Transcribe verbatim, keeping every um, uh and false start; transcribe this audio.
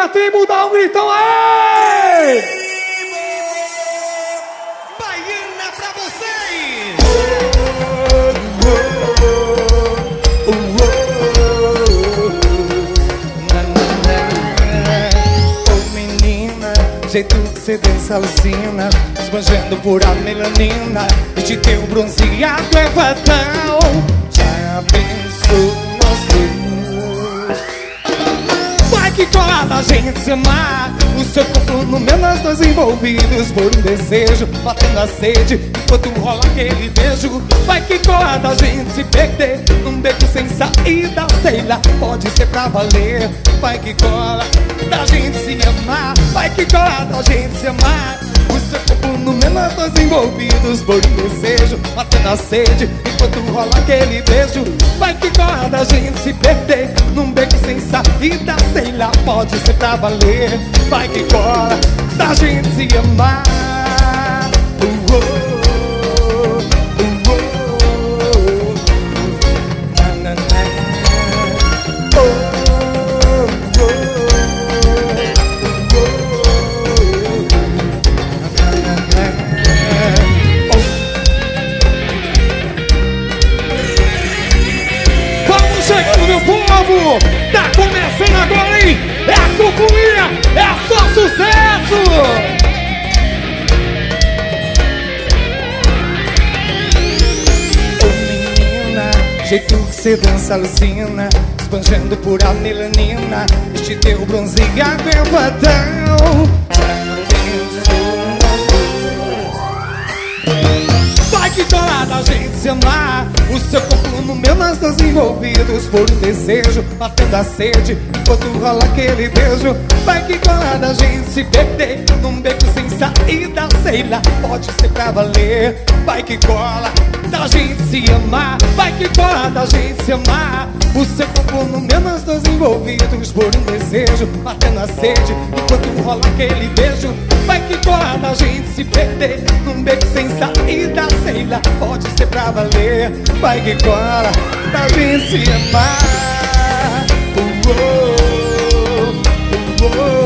a tribo, dá um gritão aí! Baiana pra vocês! Ô menina, jeito que cê dança alucina, esbanjando pura melanina, este teu bronzeado é fatal. Já pensou? Vai que cola da gente se amar, o seu corpo no meu, nós dois envolvidos por um desejo, batendo a sede enquanto rola aquele beijo. Vai que cola da gente se perder num beco sem saída, sei lá, pode ser pra valer. Vai que cola da gente se amar, vai que cola da gente se amar, o seu corpo no meu, nós dois envolvidos por um desejo, batendo a sede enquanto rola aquele beijo. Vai que cola da gente se perder num beco sem saída, sei lá, pode ser pra valer. Vai que cola da gente se amar. uh, oh, uh, oh, na, na, na. Oh, oh, oh, oh. Vamos chegando, meu povo! Tá começando agora, hein? É a cucuinha, é só sucesso! Ô menina, jeito que cê dança alucina, esbanjando pura melanina, este teu bronzeado é fatal. Vai que cola da gente se amar, o seu corpo no meu, nós dois envolvidos por um desejo, batendo a sede enquanto rola aquele beijo. Vai que cola da gente se perder num beco sem saída, sei lá, pode ser pra valer. Vai que cola da gente se amar, vai que cola da gente se amar, o seu corpo no meu, nós dois envolvidos por um desejo, batendo a sede enquanto rola aquele beijo. Vai que cola da gente se perder num beco sem saída, sei lá, pode ser pra valer. Vai que cola da gente se amar. uh, oh, uh, oh.